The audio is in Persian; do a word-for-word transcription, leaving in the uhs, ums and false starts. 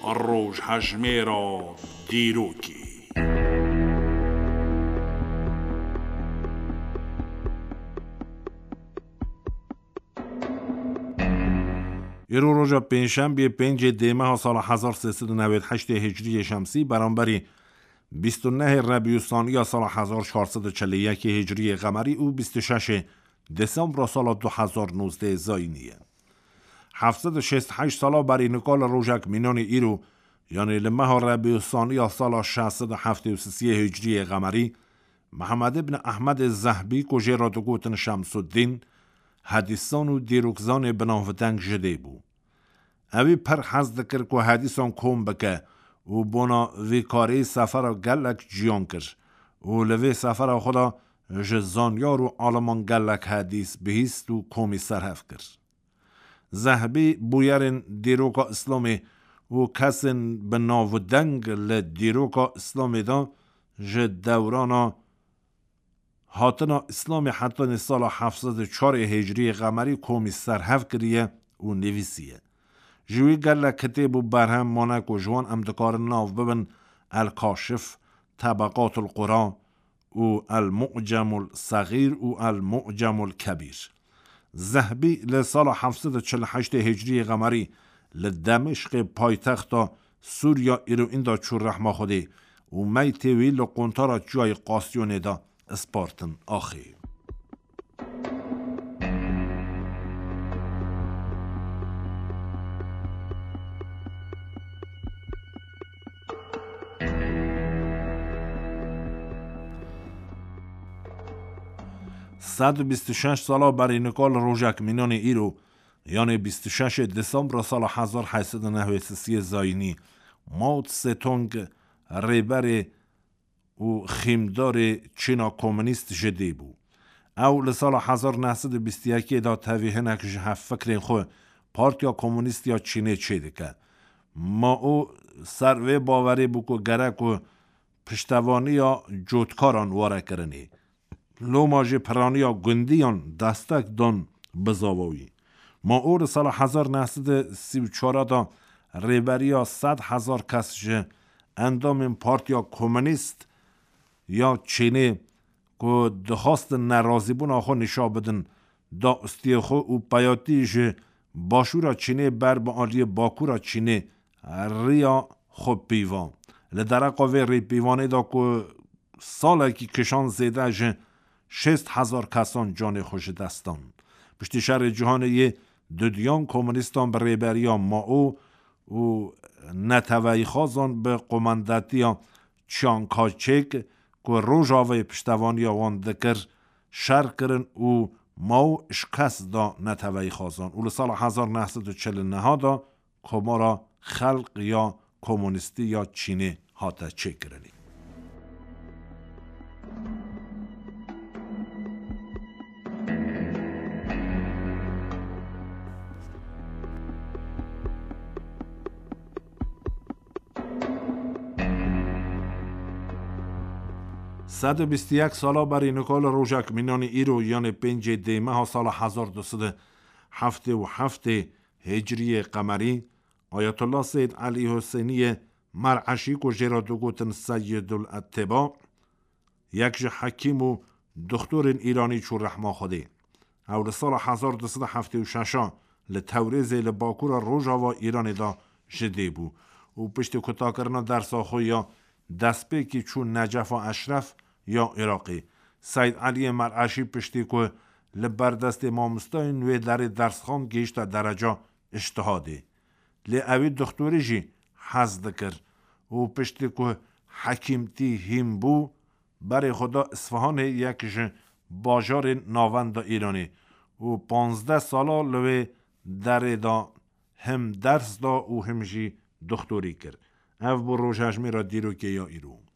روش هجمه را دیروکی. ایرو روژا پنجشنبه پنج دی ماه سال هزار و سیصد و نود و هشت هجری شمسی برابر بیست و نه ربیع الثانی سال هزار و چهارصد و چهل و یک هجری قمری او بیست و شش دسامبر سال دو هزار و نوزده زاینیه. هفتصد و شصت و هشت سالا برای نکال روژک مینان ایرو یعنی لمه ربیع الثانی سال ششصد و هفتاد و سه هجری قمری محمد ابن احمد زهبی کجه را دگوتن شمس الدین حدیثان و دیروکزان بناودنگ جده بو. اوی پر حزد کر که حدیثان کم بکه و بنا وی کاری سفر گلک جیان کر و لوی سفر خدا جزانیار و آلمان گلک حدیث بهیست و کمی سرحف کر. زهبی بویرن دیروکا اسلامی و کسن بناودنگ لدیروکا اسلامی دا جد دورانا هاتنا اسلام حتی سال هفتصد و چهار هجری قمری کمی سرحف کریه و نویسیه. جوی گل کتاب و برهم مانک و جوان امدکار ناو ببن الکاشف، طبقات القرآن و المعجم الصغیر و المعجم الکبیر. زهبی لسال هفتصد و چهل و هشت هجری قمری لدمشق پایتخت سوریا ایرو این دا چور رحمه خوده و میتوی لقنطارا جای قاسیونه دا اسپارتن آخی. صد و بیست و شش سالا برای نکال روژک مینان ایرو یعنی بیست و شش دسامبر سال هزار و هشتصد و نود و سه زاینی ماوت ستونگ ریبر و خیمدار چینا کمونیست جدی بو. او لسال هزار و نهصد و بیست و یک دا تاویه نکش هف فکرین خو پارتیا کمونیست یا چینه چه دکه. ما او سروه باوری بو که گرک و پشتوانی یا جوتکاران واره کرنی. لو ماجی پرانی یا گندیان دستک دان بزاوی. ما او لسال هزار و نهصد و سی و چهار دا ریبری یا صد هزار کس جه اندام پارتیا کمونیست یا چینه که دخواست نرازی بون آخو نشا بدن دا استی خو و پیاتیش باشورا چینه بر با آلی باکورا چینه ریا خو پیوان لدرقا وی ری پیوانه دا که ساله که کشان زیده جه شست هزار کسان جان خوش دستان. پشتی شهر جهان یه دودیان کمونیستان به ریبریا ما او و نتوی خازان به قماندتی چانکاچک که روژاوی پشتوانی آوان دکر شر کرن و ماو اشکست دا نتوی خازان و لسال هزار و نهصد و چهل و نه دا کمارا خلق یا کمونیستی یا چینه هاته چه کرنی. صد و بیست و یک سالا برای نکال روژک مینان ایرو یعنی پنج دی ماه سال هزار و دویست و هفتاد و هفت هجری قمری آیت الله سید علی حسینی مرعشی کجه را دو گوتن سید الاتباع یک حکیم و دکتر ایرانی چون رحمه خوده اول سال هزار و دویست و هفتاد و شش لتوریز لباکور روژا و ایران دا جده بو و پشت کتا کرنا در ساخو یا دست که چون نجف و اشرف یا عراقی سید علی مرعشی پشتی که لبردست امامستا نوی در درس خان گیشت درجه اجتهاده لی اوی دکتوری جی حزد کرد و پشتی که حکیمتی هم بو برای خدا اصفهان یک جن باجار ناوند ایرانی و پانزده سالا لوی در دا هم درس دا و هم جی دکتوری کرد او بر روش هجمی را دیرو که یا ایرو